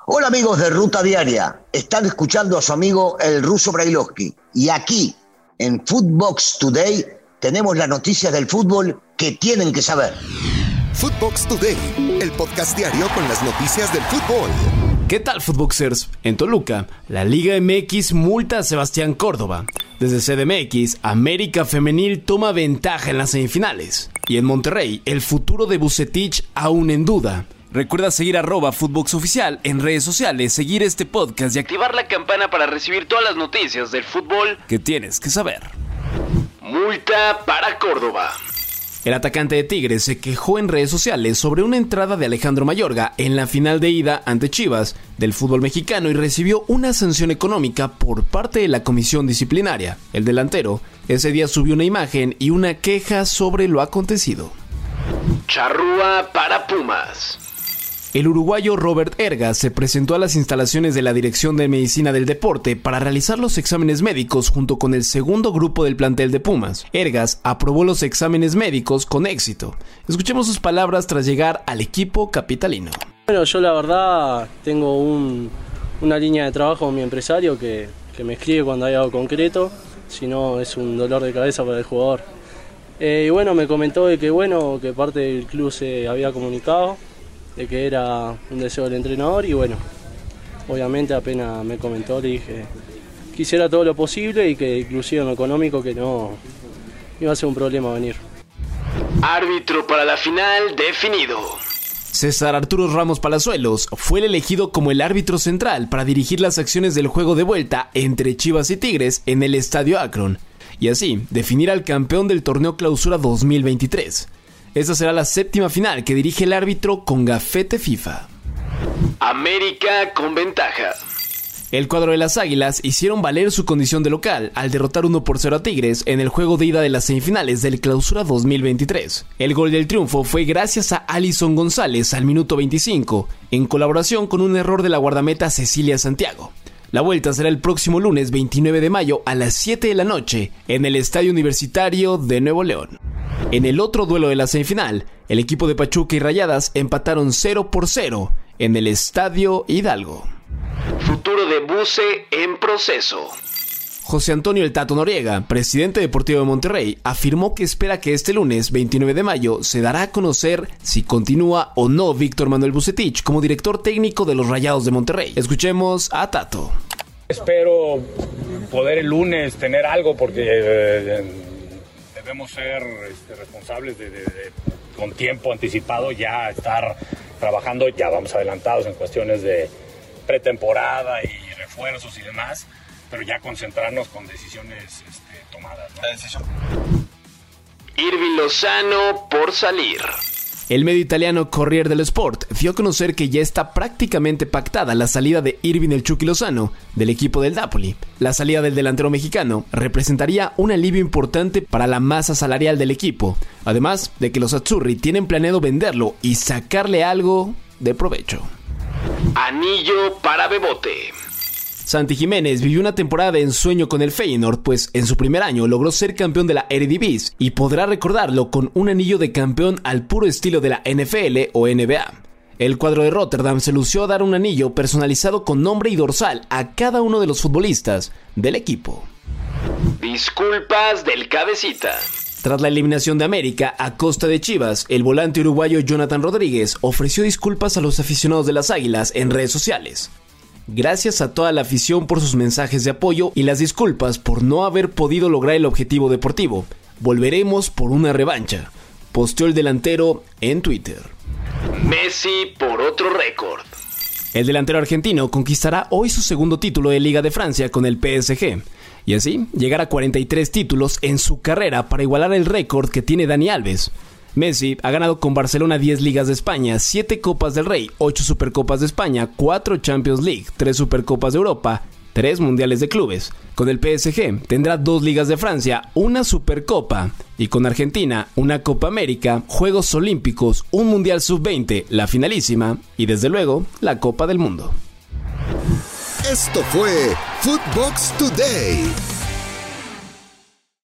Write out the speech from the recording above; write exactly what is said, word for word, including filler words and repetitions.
Hola amigos de Ruta Diaria, están escuchando a su amigo el ruso Brailovsky y aquí en Footbox Today tenemos las noticias del fútbol que tienen que saber. Footbox Today, el podcast diario con las noticias del fútbol. ¿Qué tal, Footboxers? En Toluca, la Liga M X multa a Sebastián Córdoba. Desde C D M X, América Femenil toma ventaja en las semifinales. Y en Monterrey, el futuro de Vucetich aún en duda. Recuerda seguir arroba Footbox Oficial en redes sociales, seguir este podcast y activar la campana para recibir todas las noticias del fútbol que tienes que saber. Multa para Córdoba. El atacante de Tigres se quejó en redes sociales sobre una entrada de Alejandro Mayorga en la final de ida ante Chivas del fútbol mexicano y recibió una sanción económica por parte de la comisión disciplinaria. El delantero ese día subió una imagen y una queja sobre lo acontecido. Charrúa para Pumas. El uruguayo Robert Ergas se presentó a las instalaciones de la Dirección de Medicina del Deporte para realizar los exámenes médicos junto con el segundo grupo del plantel de Pumas. Ergas aprobó los exámenes médicos con éxito. Escuchemos sus palabras tras llegar al equipo capitalino. Bueno, yo la verdad tengo un, una línea de trabajo con mi empresario que, que me escribe cuando hay algo concreto, si no es un dolor de cabeza para el jugador. Eh, y bueno, me comentó de que bueno, que parte del club se había comunicado, de que era un deseo del entrenador y bueno, obviamente apenas me comentó le dije que hiciera todo lo posible y que inclusive en lo económico que no iba a ser un problema venir. Árbitro para la final definido. César Arturo Ramos Palazuelos fue el elegido como el árbitro central para dirigir las acciones del juego de vuelta entre Chivas y Tigres en el Estadio Akron y así definir al campeón del torneo Clausura dos mil veintitrés. Esta será la séptima final que dirige el árbitro con gafete FIFA. América con ventaja. El cuadro de las Águilas hicieron valer su condición de local al derrotar uno por cero a Tigres en el juego de ida de las semifinales del Clausura dos mil veintitrés. El gol del triunfo fue gracias a Alison González al minuto veinticinco, en colaboración con un error de la guardameta Cecilia Santiago. La vuelta será el próximo lunes veintinueve de mayo a las siete de la noche en el Estadio Universitario de Nuevo León. En el otro duelo de la semifinal, el equipo de Pachuca y Rayadas empataron cero por cero en el Estadio Hidalgo. Futuro de Buce en proceso. José Antonio El Tato Noriega, presidente deportivo de Monterrey, afirmó que espera que este lunes veintinueve de mayo se dará a conocer si continúa o no Víctor Manuel Vucetich como director técnico de los Rayados de Monterrey. Escuchemos a Tato. Espero poder el lunes tener algo porque eh, debemos ser este, responsables de, de, de con tiempo anticipado ya estar trabajando, ya vamos adelantados en cuestiones de pretemporada y refuerzos y demás, pero ya concentrarnos con decisiones este, tomadas, ¿no? La decisión. Irving Lozano por salir. El medio italiano Corriere dello Sport dio a conocer que ya está prácticamente pactada la salida de Irving el Chucky Lozano del equipo del Napoli. La salida del delantero mexicano representaría un alivio importante para la masa salarial del equipo, además de que los azzurri tienen planeado venderlo y sacarle algo de provecho. Anillo para Bebote. Santi Jiménez vivió una temporada de ensueño con el Feyenoord, pues en su primer año logró ser campeón de la Eredivisie y podrá recordarlo con un anillo de campeón al puro estilo de la N F L o N B A. El cuadro de Rotterdam se lució a dar un anillo personalizado con nombre y dorsal a cada uno de los futbolistas del equipo. Disculpas del cabecita. Tras la eliminación de América a costa de Chivas, el volante uruguayo Jonathan Rodríguez ofreció disculpas a los aficionados de las Águilas en redes sociales. Gracias a toda la afición por sus mensajes de apoyo y las disculpas por no haber podido lograr el objetivo deportivo. Volveremos por una revancha, posteó el delantero en Twitter. Messi por otro récord. El delantero argentino conquistará hoy su segundo título de Liga de Francia con el P S G, y así llegar a cuarenta y tres títulos en su carrera para igualar el récord que tiene Dani Alves. Messi ha ganado con Barcelona diez Ligas de España, siete Copas del Rey, ocho Supercopas de España, cuatro Champions League, tres Supercopas de Europa, tres Mundiales de Clubes. Con el P S G tendrá dos Ligas de Francia, una Supercopa y con Argentina una Copa América, Juegos Olímpicos, un Mundial sub veinte, la finalísima y desde luego la Copa del Mundo. Esto fue Footbox Today.